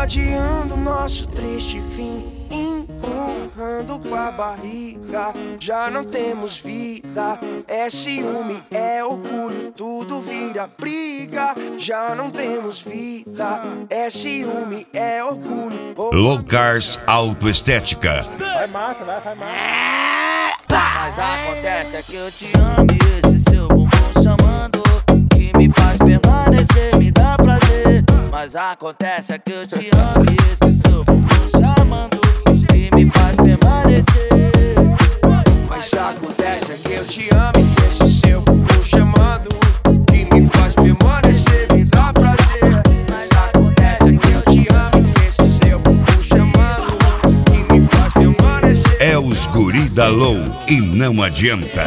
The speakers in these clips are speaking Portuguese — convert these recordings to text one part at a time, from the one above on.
adiando nosso triste fim, empurrando com a barriga. Já não temos vida, é ciúme, é orgulho, tudo vira briga. Já não temos vida, é ciúme, é orgulho. Loucars Autoestética. Vai massa, vai massa. Mas acontece é que eu te amo e esse seu bumbum chamando, que me faz permanecer, me dá prazer. Mas acontece é que eu te amo e esse seu bumbum chamando, que me faz permanecer. Mas acontece é que eu te amo e esse seu bumbum chamando, que me faz permanecer, me dá prazer. Mas acontece é que eu te amo e esse seu bumbum chamando, que me faz permanecer. É os guri da Low e não adianta.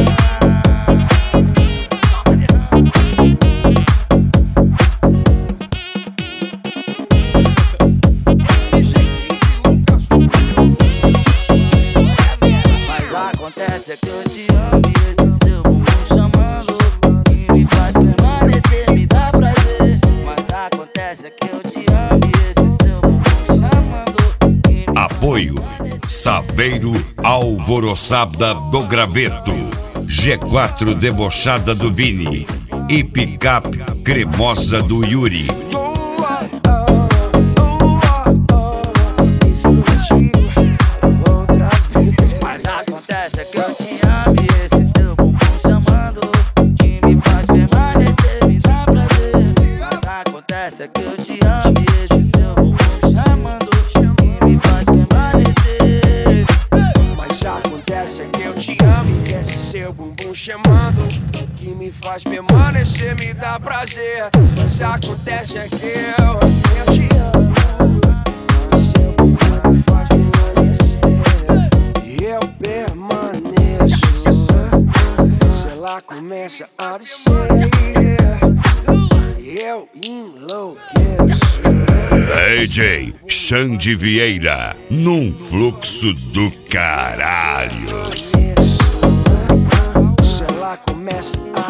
Acontece é que eu te amo e esse seu bumbum chamando, que me faz permanecer, me dá prazer. Mas acontece é que eu te amo e esse seu bumbum chamando, que me Apoio Saveiro Alvoroçada do Graveto, G4 Debochada do Vini e Picape Cremosa do Yuri. Mas acontece é que eu te amo e esse seu bumbum chamando, que me faz permanecer, me dá prazer. Mas acontece é que eu te amo e esse seu bumbum chamando, que me faz permanecer. Mas acontece é que eu te amo e esse seu bumbum chamando, que me faz permanecer, me dá prazer. Mas acontece é que eu te amo e seu bumbum me faz permanecer, e eu permaneço. Se ela começa a descer, e eu enlouqueço. DJ Xande Vieira, num fluxo do caralho. Se ela começa a